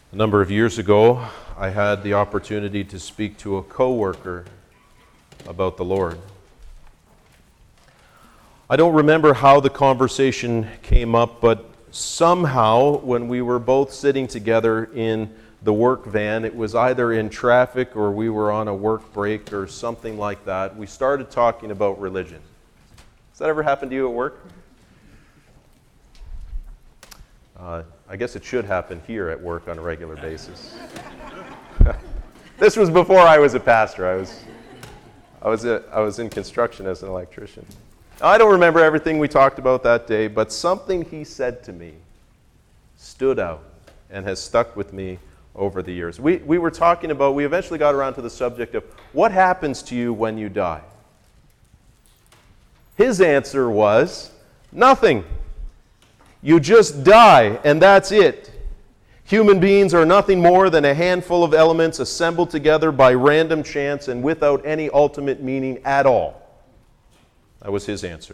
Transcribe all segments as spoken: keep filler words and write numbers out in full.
A number of years ago, I had the opportunity to speak to a coworker about the Lord. I don't remember how the conversation came up, but somehow when we were both sitting together in the work van, it was either in traffic or we were on a work break or something like that, we started talking about religion. Has that ever happened to you at work? Uh, I guess it should happen here at work on a regular basis. This was before I was a pastor. I was, I was, a, I was in construction as an electrician. I don't remember everything we talked about that day, but something he said to me stood out and has stuck with me over the years. We, we were talking about, we eventually got around to the subject of what happens to you when you die. His answer was, nothing. You just die, and that's it. Human beings are nothing more than a handful of elements assembled together by random chance and without any ultimate meaning at all. That was his answer.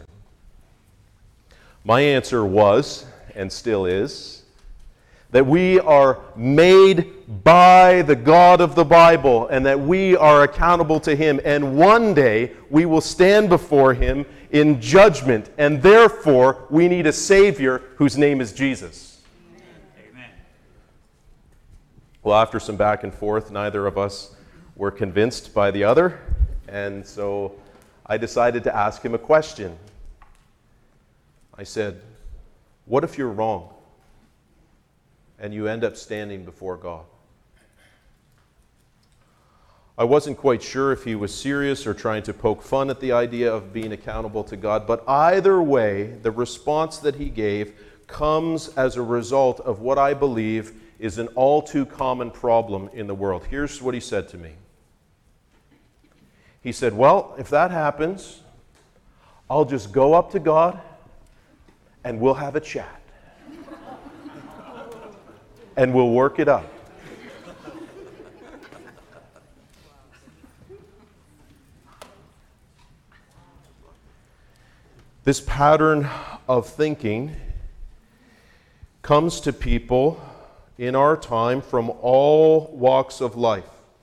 My answer was, and still is, that we are made by the God of the Bible and that we are accountable to Him. And one day we will stand before Him in judgment, and therefore we need a Savior whose name is Jesus. Amen. Well, after some back and forth, neither of us were convinced by the other, and so I decided to ask him a question. I said, what if you're wrong and you end up standing before God? I wasn't quite sure if he was serious or trying to poke fun at the idea of being accountable to God, but either way, the response that he gave comes as a result of what I believe is an all too common problem in the world. Here's what he said to me. He said, well, if that happens, I'll just go up to God and we'll have a chat. And we'll work it out. This pattern of thinking comes to people in our time from all walks of life.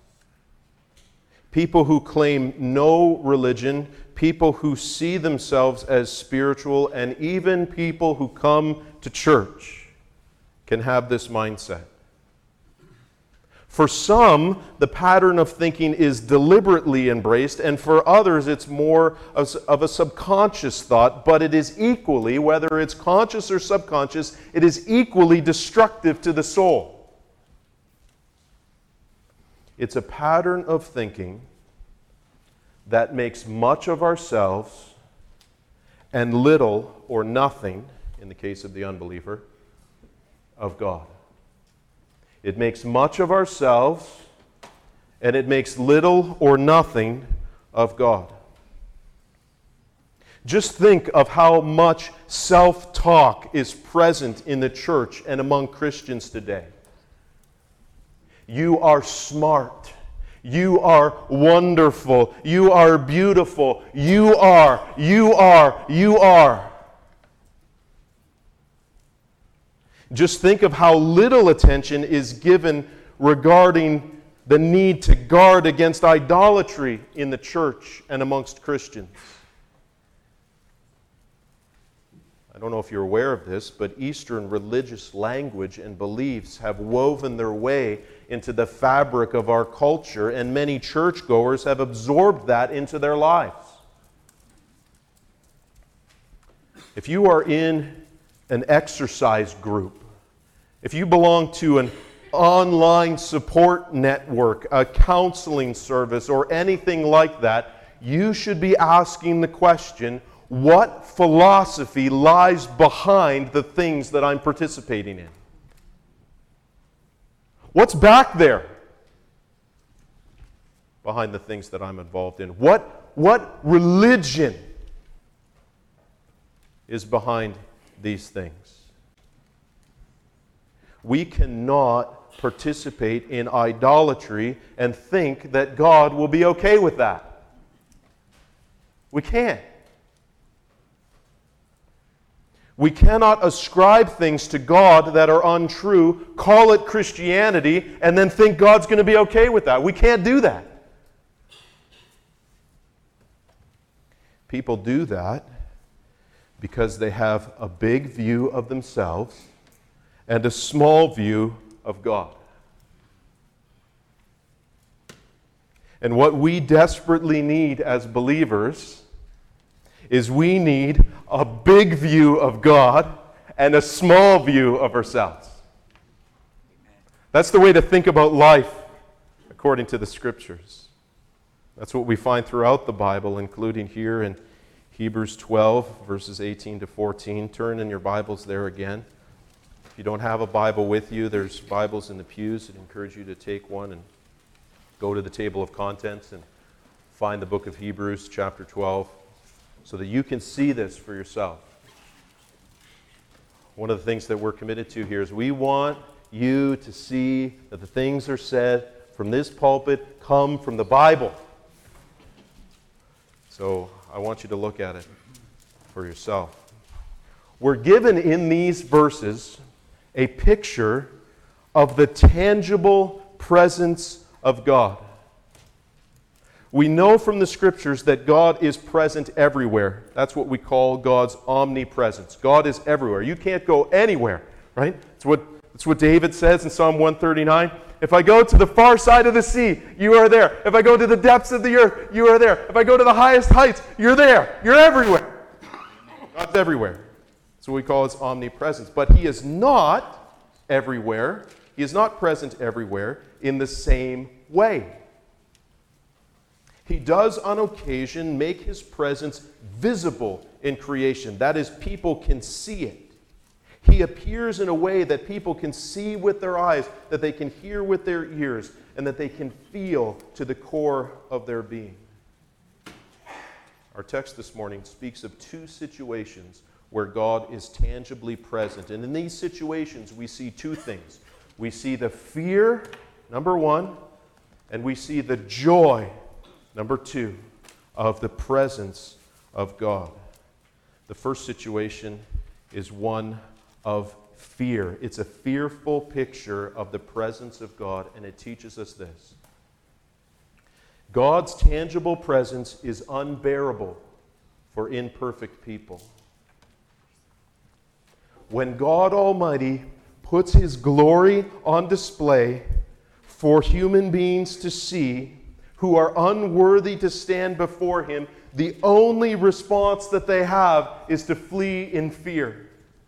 People who claim no religion, people who see themselves as spiritual, and even people who come to church can have this mindset. For some, the pattern of thinking is deliberately embraced, and for others, it's more of a subconscious thought, but it is equally, whether it's conscious or subconscious, it is equally destructive to the soul. It's a pattern of thinking that makes much of ourselves and little or nothing, in the case of the unbeliever, of God. It makes much of ourselves and it makes little or nothing of God. Just think of how much self-talk is present in the church and among Christians today. You are smart. You are wonderful. You are beautiful. You are, you are, you are. Just think of how little attention is given regarding the need to guard against idolatry in the church and amongst Christians. I don't know if you're aware of this, but Eastern religious language and beliefs have woven their way into the fabric of our culture, and many churchgoers have absorbed that into their lives. If you are in an exercise group, if you belong to an online support network, a counseling service, or anything like that, you should be asking the question, what philosophy lies behind the things that I'm participating in? What's back there behind the things that I'm involved in? What, what religion is behind these things? We cannot participate in idolatry and think that God will be okay with that. We can't. We cannot ascribe things to God that are untrue, call it Christianity, and then think God's going to be okay with that. We can't do that. People do that because they have a big view of themselves and a small view of God. And what we desperately need as believers is we need a big view of God and a small view of ourselves. That's the way to think about life according to the Scriptures. That's what we find throughout the Bible, including here in Hebrews twelve, verses eighteen to fourteen. Turn in your Bibles there again. If you don't have a Bible with you, there's Bibles in the pews. I'd encourage you to take one and go to the table of contents and find the book of Hebrews, chapter twelve, so that you can see this for yourself. One of the things that we're committed to here is we want you to see that the things that are said from this pulpit come from the Bible. So I want you to look at it for yourself. We're given in these verses a picture of the tangible presence of God. We know from the Scriptures that God is present everywhere. That's what we call God's omnipresence. God is everywhere. You can't go anywhere, right? It's what, it's what David says in Psalm one thirty-nine. If I go to the far side of the sea, you are there. If I go to the depths of the earth, you are there. If I go to the highest heights, you're there. You're everywhere. God's everywhere. That's what we call His omnipresence. But He is not everywhere. He is not present everywhere in the same way. He does on occasion make His presence visible in creation. That is, people can see it. He appears in a way that people can see with their eyes, that they can hear with their ears, and that they can feel to the core of their being. Our text this morning speaks of two situations where God is tangibly present. And in these situations, we see two things. We see the fear, number one, and we see the joy, number two, of the presence of God. The first situation is one of fear. It's a fearful picture of the presence of God, and it teaches us this. God's tangible presence is unbearable for imperfect people. When God Almighty puts His glory on display for human beings to see who are unworthy to stand before Him, the only response that they have is to flee in fear.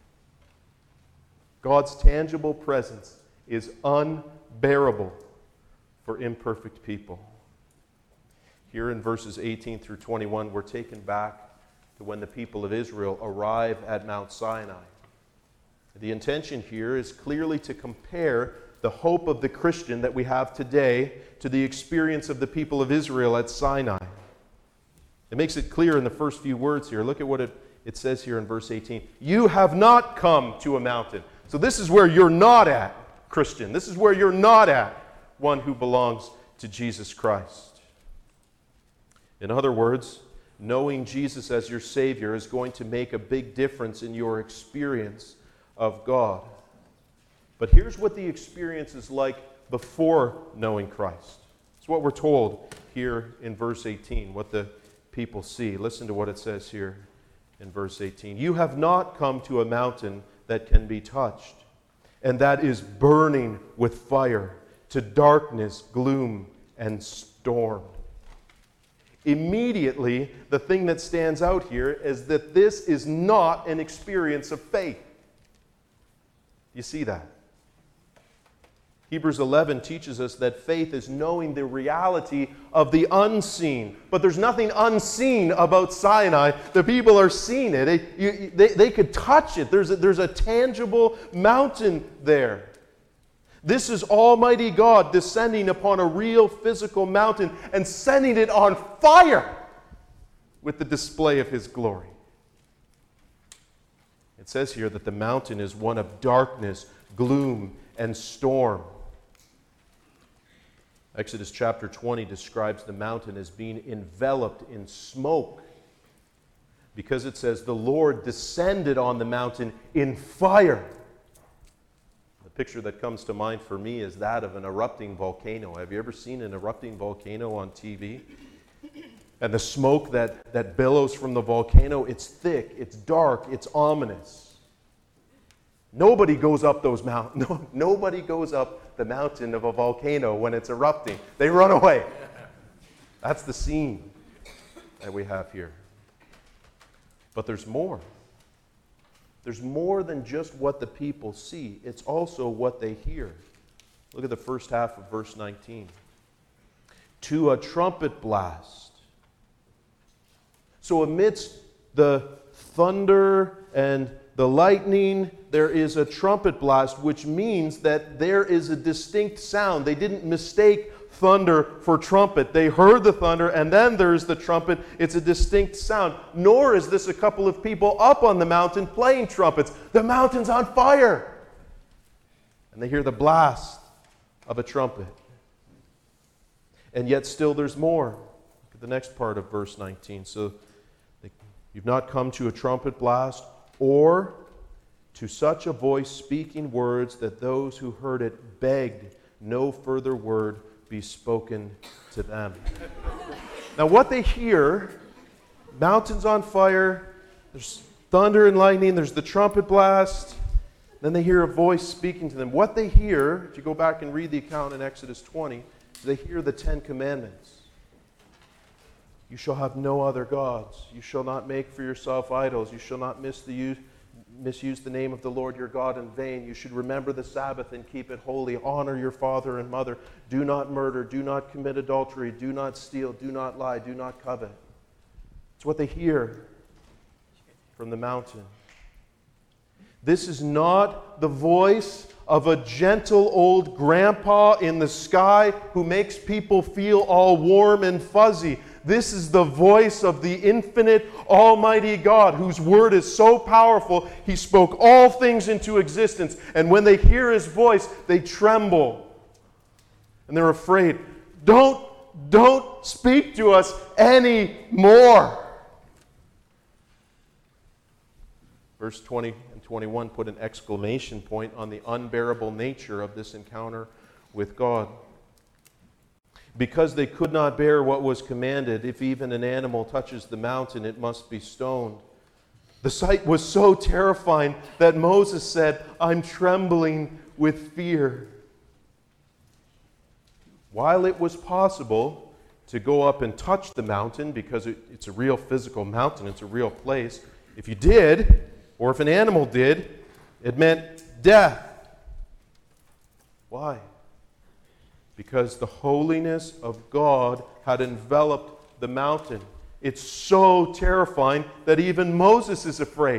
God's tangible presence is unbearable for imperfect people. Here in verses eighteen through twenty-one, we're taken back to when the people of Israel arrive at Mount Sinai. The intention here is clearly to compare the hope of the Christian that we have today to the experience of the people of Israel at Sinai. It makes it clear in the first few words here. Look at what it, it says here in verse eighteen. You have not come to a mountain. So this is where you're not at, Christian. This is where you're not at, one who belongs to Jesus Christ. In other words, knowing Jesus as your Savior is going to make a big difference in your experience of God. But here's what the experience is like before knowing Christ. It's what we're told here in verse eighteen, what the people see. Listen to what it says here in verse eighteen. You have not come to a mountain that can be touched, and that is burning with fire, to darkness, gloom, and storm. Immediately, the thing that stands out here is that this is not an experience of faith. You see that? Hebrews eleven teaches us that faith is knowing the reality of the unseen. But there's nothing unseen about Sinai. The people are seeing it. They, you, they, they could touch it. There's a, there's a tangible mountain there. This is Almighty God descending upon a real physical mountain and setting it on fire with the display of His glory. It says here that the mountain is one of darkness, gloom, and storm. Exodus chapter twenty describes the mountain as being enveloped in smoke. Because it says, the Lord descended on the mountain in fire. The picture that comes to mind for me is that of an erupting volcano. Have you ever seen an erupting volcano on T V? And the smoke that, that billows from the volcano, it's thick, it's dark, it's ominous. Nobody goes up those mountains. No, nobody goes up the mountain of a volcano when it's erupting. They run away. That's the scene that we have here. But there's more. There's more than just what the people see. It's also what they hear. Look at the first half of verse nineteen. To a trumpet blast. So amidst the thunder and the lightning, there is a trumpet blast, which means that there is a distinct sound. They didn't mistake thunder for trumpet. They heard the thunder, and then there's the trumpet. It's a distinct sound. Nor is this a couple of people up on the mountain playing trumpets. The mountain's on fire. And they hear the blast of a trumpet. And yet still there's more. Look at the next part of verse nineteen. So you've not come to a trumpet blast, or to such a voice speaking words that those who heard it begged no further word be spoken to them. Now what they hear, mountains on fire, there's thunder and lightning, there's the trumpet blast, then they hear a voice speaking to them. What they hear, if you go back and read the account in Exodus twenty, they hear the Ten Commandments. You shall have no other gods. You shall not make for yourself idols. You shall not miss the use, misuse the name of the Lord your God in vain. You should remember the Sabbath and keep it holy. Honor your father and mother. Do not murder. Do not commit adultery. Do not steal. Do not lie. Do not covet. It's what they hear from the mountain. This is not the voice of a gentle old grandpa in the sky who makes people feel all warm and fuzzy. This is the voice of the infinite, almighty God, whose word is so powerful, he spoke all things into existence. And when they hear his voice, they tremble. And they're afraid. Don't, don't speak to us anymore. Verse twenty and twenty-one put an exclamation point on the unbearable nature of this encounter with God. Because they could not bear what was commanded, if even an animal touches the mountain, it must be stoned. The sight was so terrifying that Moses said, I'm trembling with fear. While it was possible to go up and touch the mountain, because it, it's a real physical mountain, it's a real place, if you did, or if an animal did, it meant death. Why? Because the holiness of God had enveloped the mountain. It's so terrifying that even Moses is afraid.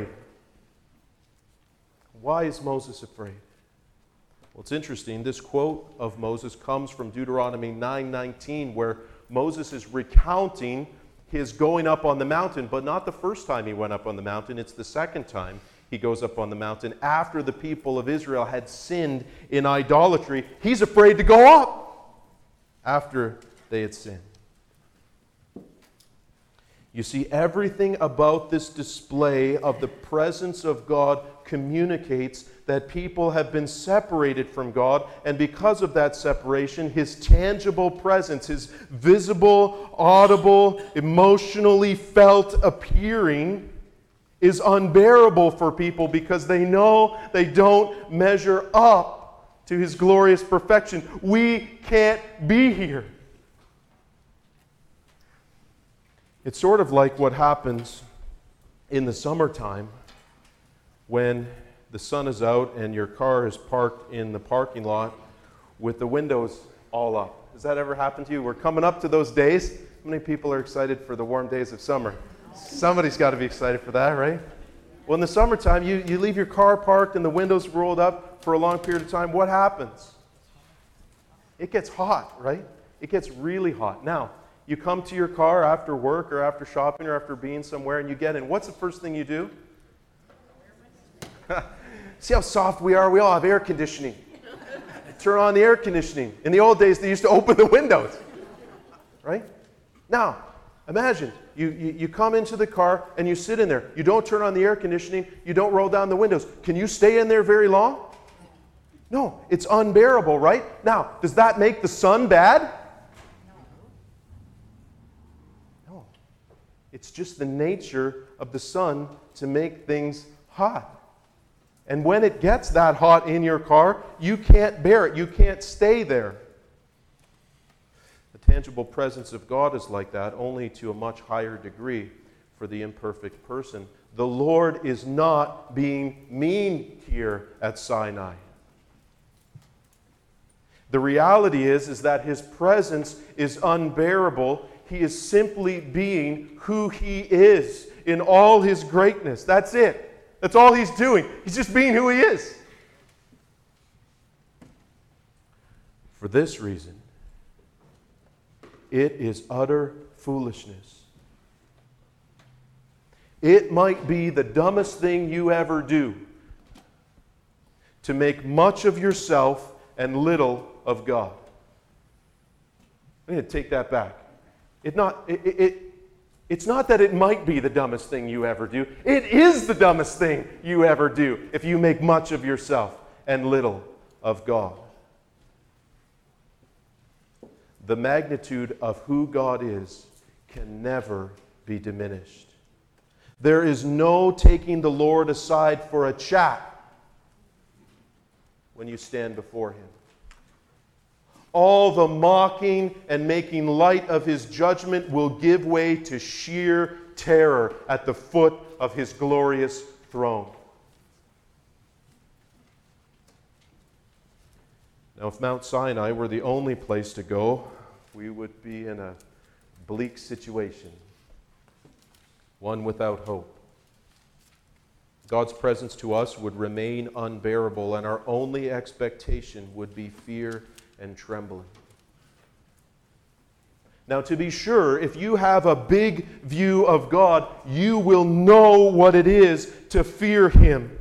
Why is Moses afraid? Well, it's interesting. This quote of Moses comes from Deuteronomy nine nineteen, where Moses is recounting his going up on the mountain, but not the first time he went up on the mountain. It's the second time he goes up on the mountain after the people of Israel had sinned in idolatry. He's afraid to go up after they had sinned. You see, everything about this display of the presence of God communicates that people have been separated from God, and because of that separation, his tangible presence, his visible, audible, emotionally felt appearing is unbearable for people because they know they don't measure up to his glorious perfection. We can't be here. It's sort of like what happens in the summertime when the sun is out and your car is parked in the parking lot with the windows all up. Does that ever happen to you? We're coming up to those days. How many people are excited for the warm days of summer? Somebody's got to be excited for that, right? Well, in the summertime, you, you leave your car parked and the windows rolled up for a long period of time. What happens? It gets hot, right? It gets really hot. Now, you come to your car after work or after shopping or after being somewhere and you get in. What's the first thing you do? See how soft we are? We all have air conditioning. Turn on the air conditioning. In the old days, they used to open the windows. Right? Now, Imagine, you, you, you come into the car and you sit in there. You don't turn on the air conditioning. You don't roll down the windows. Can you stay in there very long? No, it's unbearable, right? Now, does that make the sun bad? No. It's just the nature of the sun to make things hot. And when it gets that hot in your car, you can't bear it. You can't stay there. The tangible presence of God is like that, only to a much higher degree for the imperfect person. The Lord is not being mean here at Sinai. The reality is, is that His presence is unbearable. He is simply being who He is in all His greatness. That's it. That's all He's doing. He's just being who He is. For this reason, it is utter foolishness. It might be the dumbest thing you ever do to make much of yourself and little of God. I'm going to take that back. It not, it, it, it, it's not that it might be the dumbest thing you ever do. It is the dumbest thing you ever do if you make much of yourself and little of God. The magnitude of who God is can never be diminished. There is no taking the Lord aside for a chat when you stand before Him. All the mocking and making light of His judgment will give way to sheer terror at the foot of His glorious throne. Now, if Mount Sinai were the only place to go, we would be in a bleak situation, one without hope. God's presence to us would remain unbearable, and our only expectation would be fear and trembling. Now, to be sure, if you have a big view of God, you will know what it is to fear Him.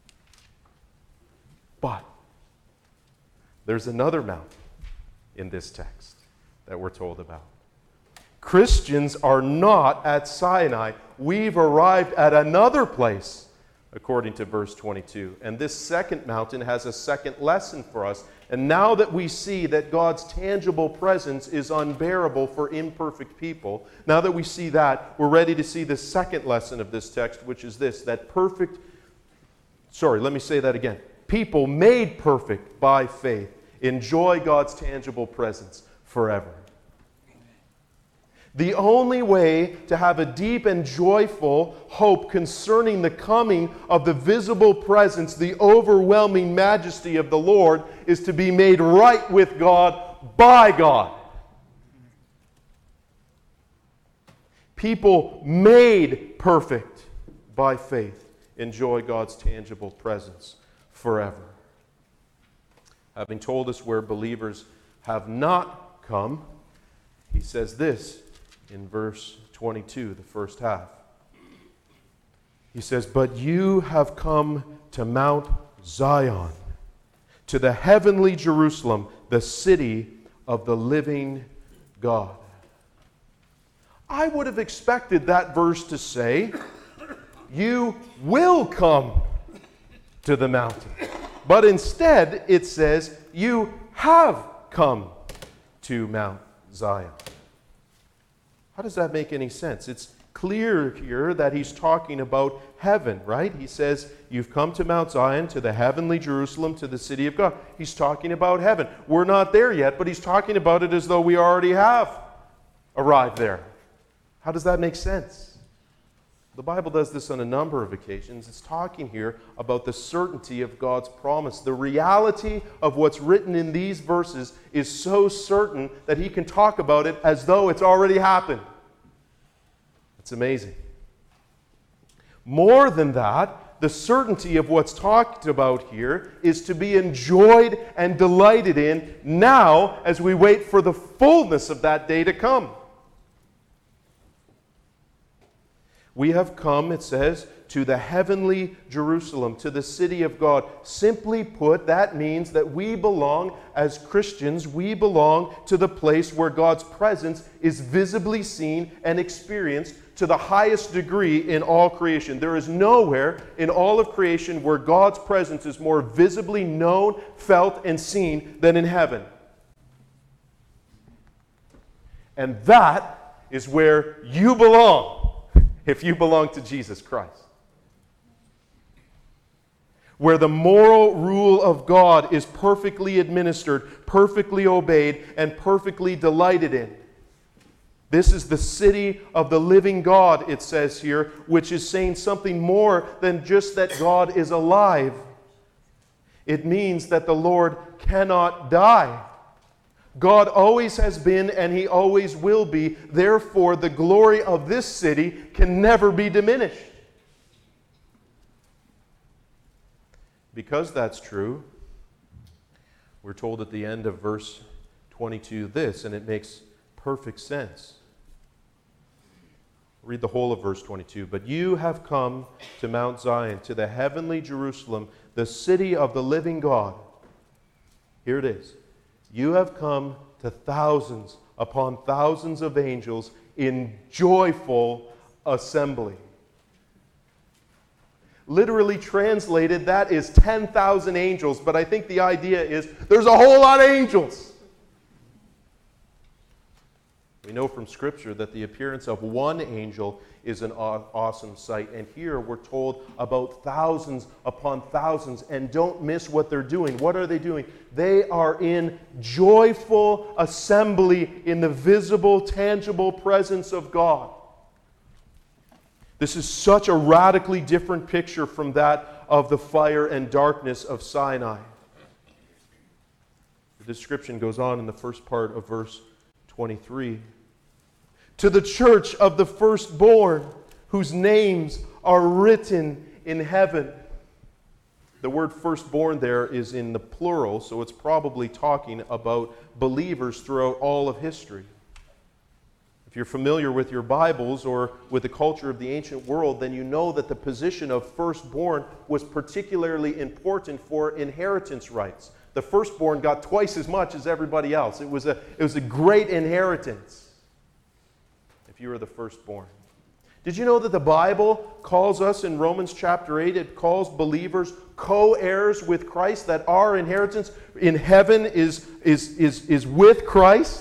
But there's another mountain in this text that we're told about. Christians are not at Sinai. We've arrived at another place, according to verse twenty-two. And this second mountain has a second lesson for us. And now that we see that God's tangible presence is unbearable for imperfect people, now that we see that, we're ready to see the second lesson of this text, which is this, that perfect, sorry, let me say that again. People made perfect by faith enjoy God's tangible presence forever. The only way to have a deep and joyful hope concerning the coming of the visible presence, the overwhelming majesty of the Lord, is to be made right with God by God. People made perfect by faith enjoy God's tangible presence forever. Having told us where believers have not come, he says this in verse twenty-two, the first half. He says, "But you have come to Mount Zion, to the heavenly Jerusalem, the city of the living God." I would have expected that verse to say, you will come to the mountain. But instead, it says, you have come to Mount Zion. How does that make any sense? It's clear here that he's talking about heaven, right? He says, you've come to Mount Zion, to the heavenly Jerusalem, to the city of God. He's talking about heaven. We're not there yet, but he's talking about it as though we already have arrived there. How does that make sense? The Bible does this on a number of occasions. It's talking here about the certainty of God's promise. The reality of what's written in these verses is so certain that he can talk about it as though it's already happened. It's amazing. More than that, the certainty of what's talked about here is to be enjoyed and delighted in now as we wait for the fullness of that day to come. We have come, it says, to the heavenly Jerusalem, to the city of God. Simply put, that means that we belong, as Christians, we belong to the place where God's presence is visibly seen and experienced to the highest degree in all creation. There is nowhere in all of creation where God's presence is more visibly known, felt, and seen than in heaven. And that is where you belong, if you belong to Jesus Christ. Where the moral rule of God is perfectly administered, perfectly obeyed, and perfectly delighted in. This is the city of the living God, it says here, which is saying something more than just that God is alive. It means that the Lord cannot die. God always has been and He always will be. Therefore, the glory of this city can never be diminished. Because that's true, we're told at the end of verse twenty-two this, and it makes perfect sense. Read the whole of verse twenty-two. But you have come to Mount Zion, to the heavenly Jerusalem, the city of the living God. Here it is. You have come to thousands upon thousands of angels in joyful assembly. Literally translated, that is ten thousand angels, but I think the idea is there's a whole lot of angels. We know from Scripture that the appearance of one angel is an awesome sight. And here we're told about thousands upon thousands. And don't miss what they're doing. What are they doing? They are in joyful assembly in the visible, tangible presence of God. This is such a radically different picture from that of the fire and darkness of Sinai. The description goes on in the first part of verse twenty-three. To the church of the firstborn, whose names are written in heaven. The word firstborn there is in the plural, so it's probably talking about believers throughout all of history. If you're familiar with your Bibles or with the culture of the ancient world, then you know that the position of firstborn was particularly important for inheritance rights. The firstborn got twice as much as everybody else. It was a, it was a great inheritance if you were the firstborn. Did you know that the Bible calls us in Romans chapter eight, it calls believers co-heirs with Christ, that our inheritance in heaven is, is, is, is with Christ?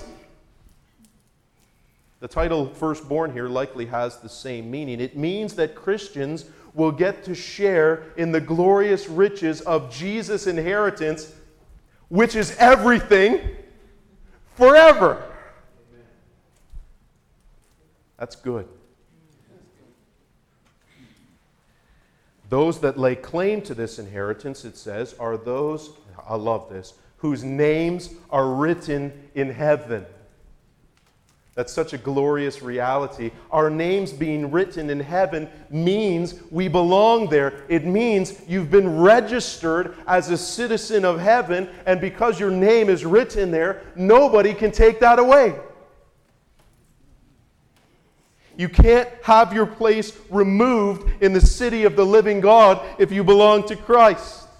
The title firstborn here likely has the same meaning. It means that Christians will get to share in the glorious riches of Jesus' inheritance, which is everything, forever. That's good. Those that lay claim to this inheritance, it says, are those, I love this, whose names are written in heaven. That's such a glorious reality. Our names being written in heaven means we belong there. It means you've been registered as a citizen of heaven, and because your name is written there, nobody can take that away. You can't have your place removed in the city of the living God if you belong to Christ.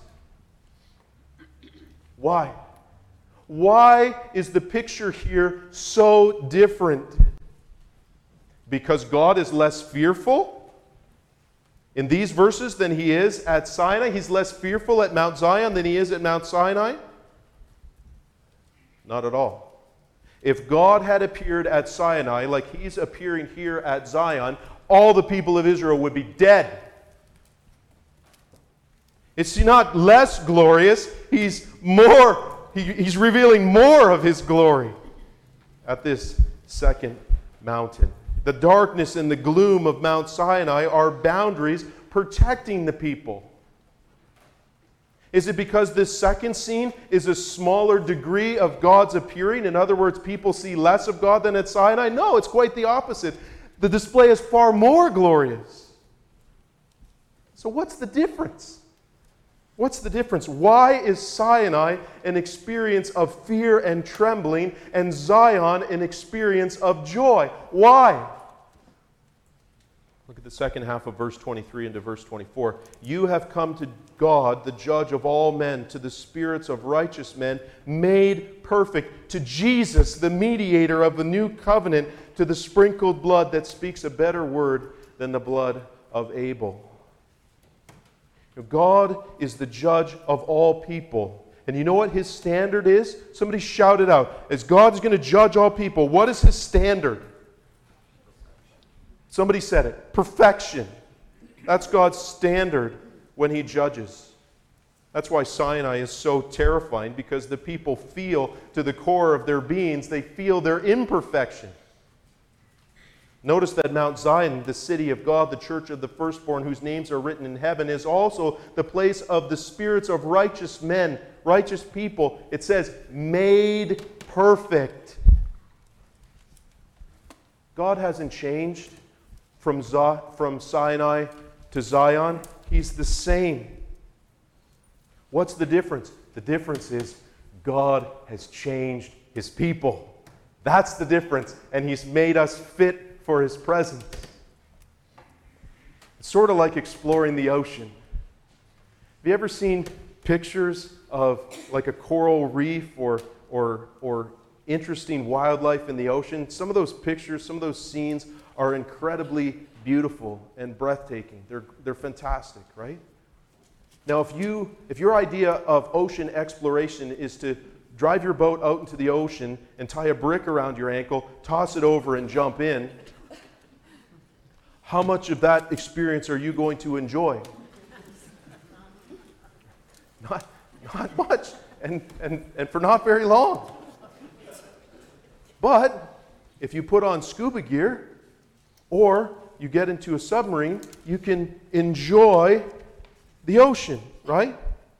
Why? Why is the picture here so different? Because God is less fearful in these verses than He is at Sinai? He's less fearful at Mount Zion than He is at Mount Sinai? Not at all. If God had appeared at Sinai like He's appearing here at Zion, all the people of Israel would be dead. It's not less glorious. He's more, he, He's revealing more of His glory at this second mountain. The darkness and the gloom of Mount Sinai are boundaries protecting the people. Is it because this second scene is a smaller degree of God's appearing? In other words, people see less of God than at Sinai? No, it's quite the opposite. The display is far more glorious. So what's the difference? What's the difference? Why is Sinai an experience of fear and trembling and Zion an experience of joy? Why? Look at the second half of verse twenty-three into verse twenty-four. You have come to God, the judge of all men, to the spirits of righteous men, made perfect, to Jesus, the mediator of the new covenant, to the sprinkled blood that speaks a better word than the blood of Abel. God is the judge of all people. And you know what his standard is? Somebody shout it out. As God is going to judge all people, what is his standard? Somebody said it. Perfection. That's God's standard when he judges. That's why Sinai is so terrifying, because the people feel to the core of their beings, they feel their imperfection. Notice that Mount Zion, the city of God, the church of the firstborn, whose names are written in heaven, is also the place of the spirits of righteous men, righteous people. It says, made perfect. God hasn't changed from, Z- from Sinai to Zion. He's the same. What's the difference? The difference is God has changed his people. That's the difference. And he's made us fit for his presence. It's sort of like exploring the ocean. Have you ever seen pictures of like a coral reef or, or, or interesting wildlife in the ocean? Some of those pictures, some of those scenes are incredibly beautiful and breathtaking. They're, they're fantastic, right? Now, if you if your idea of ocean exploration is to drive your boat out into the ocean and tie a brick around your ankle, toss it over and jump in, how much of that experience are you going to enjoy? Not, not much, and, and, and for not very long. But if you put on scuba gear or you get into a submarine, you can enjoy the ocean, right?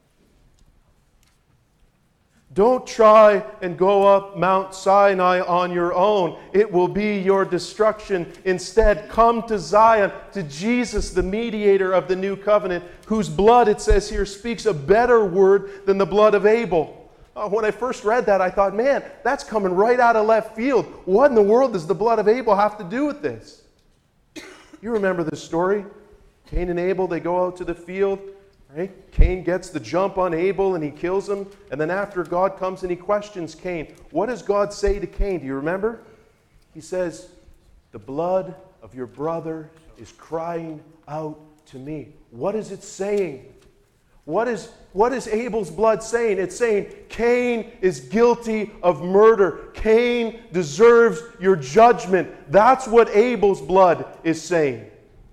Don't try and go up Mount Sinai on your own. It will be your destruction. Instead, come to Zion, to Jesus, the mediator of the new covenant, whose blood, it says here, speaks a better word than the blood of Abel. Uh, when I first read that, I thought, man, that's coming right out of left field. What in the world does the blood of Abel have to do with this? You remember the story? Cain and Abel, they go out to the field. Right? Cain gets the jump on Abel and he kills him. And then after, God comes and he questions Cain. What does God say to Cain? Do you remember? He says, the blood of your brother is crying out to me. What is it saying? What is, what is Abel's blood saying? It's saying Cain is guilty of murder. Cain deserves your judgment. That's what Abel's blood is saying.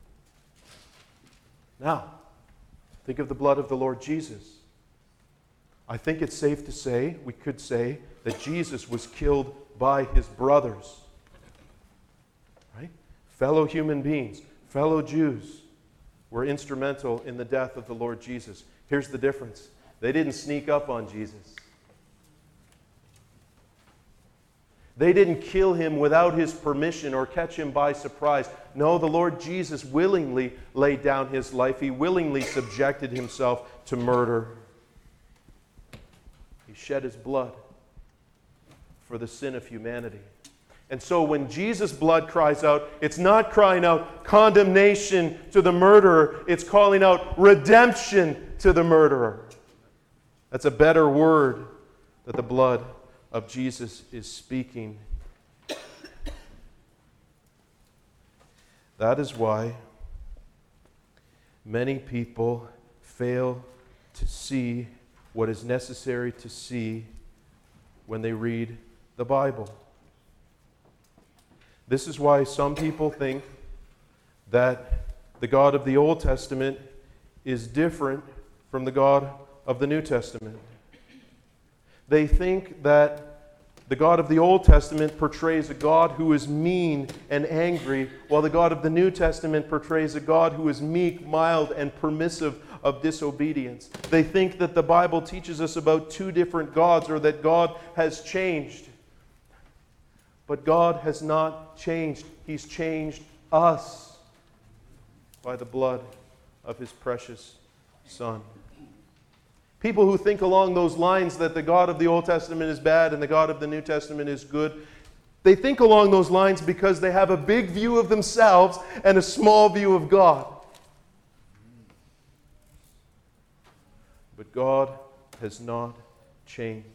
Now, think of the blood of the Lord Jesus. I think it's safe to say, we could say, that Jesus was killed by his brothers. Right? Fellow human beings, fellow Jews were instrumental in the death of the Lord Jesus. Here's the difference. They didn't sneak up on Jesus. They didn't kill him without his permission or catch him by surprise. No, the Lord Jesus willingly laid down his life. He willingly subjected himself to murder. He shed his blood for the sin of humanity. And so when Jesus' blood cries out, it's not crying out condemnation to the murderer. It's calling out redemption to the murderer. That's a better word that the blood of Jesus is speaking. That is why many people fail to see what is necessary to see when they read the Bible. This is why some people think that the God of the Old Testament is different from the God of the New Testament. They think that the God of the Old Testament portrays a God who is mean and angry, while the God of the New Testament portrays a God who is meek, mild, and permissive of disobedience. They think that the Bible teaches us about two different gods, or that God has changed. But God has not changed. He's changed us by the blood of his precious Son. People who think along those lines that the God of the Old Testament is bad and the God of the New Testament is good, They think along those lines because they have a big view of themselves and a small view of God. But God has not changed.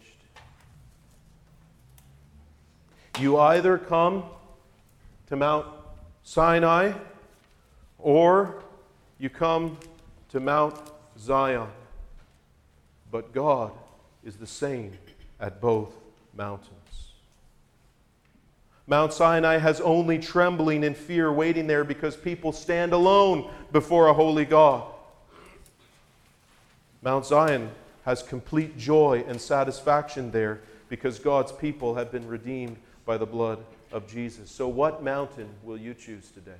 You either come to Mount Sinai or you come to Mount Zion. But God is the same at both mountains. Mount Sinai has only trembling and fear waiting there because people stand alone before a holy God. Mount Zion has complete joy and satisfaction there because God's people have been redeemed by the blood of Jesus. So what mountain will you choose today?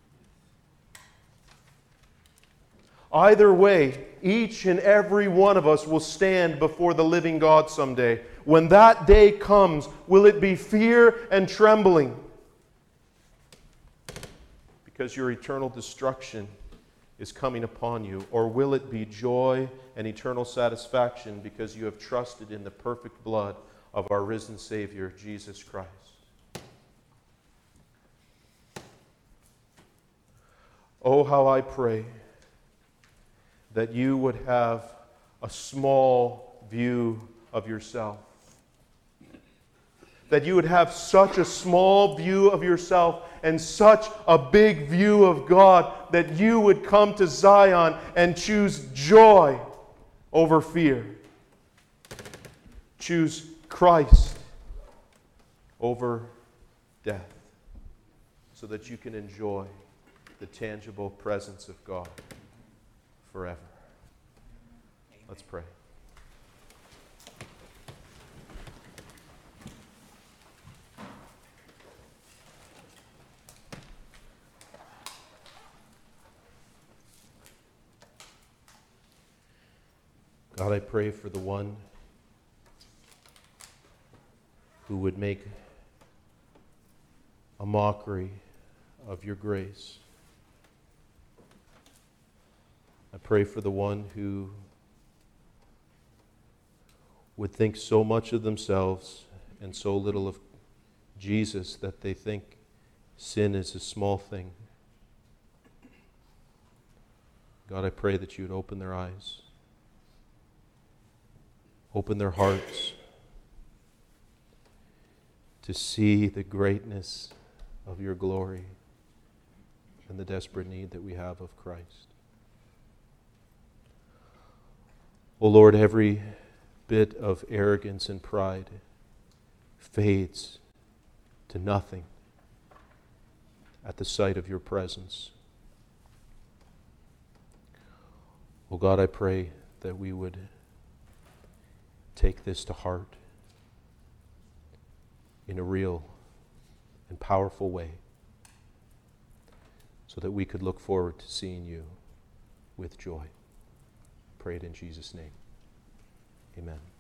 Either way, each and every one of us will stand before the living God someday. When that day comes, will it be fear and trembling? Because your eternal destruction is coming upon you. Or will it be joy and eternal satisfaction because you have trusted in the perfect blood of our risen Savior, Jesus Christ? Oh, how I pray that you would have a small view of yourself. That you would have such a small view of yourself and such a big view of God that you would come to Zion and choose joy over fear. Choose Christ over death so that you can enjoy the tangible presence of God forever. Let's pray. God, I pray for the one who would make a mockery of your grace. I pray for the one who would think so much of themselves and so little of Jesus that they think sin is a small thing. God, I pray that you would open their eyes, open their hearts to see the greatness of your glory and the desperate need that we have of Christ. O Lord, every bit of arrogance and pride fades to nothing at the sight of your presence. O God, I pray that we would take this to heart in a real and powerful way so that we could look forward to seeing you with joy. Pray it in Jesus' name. Amen.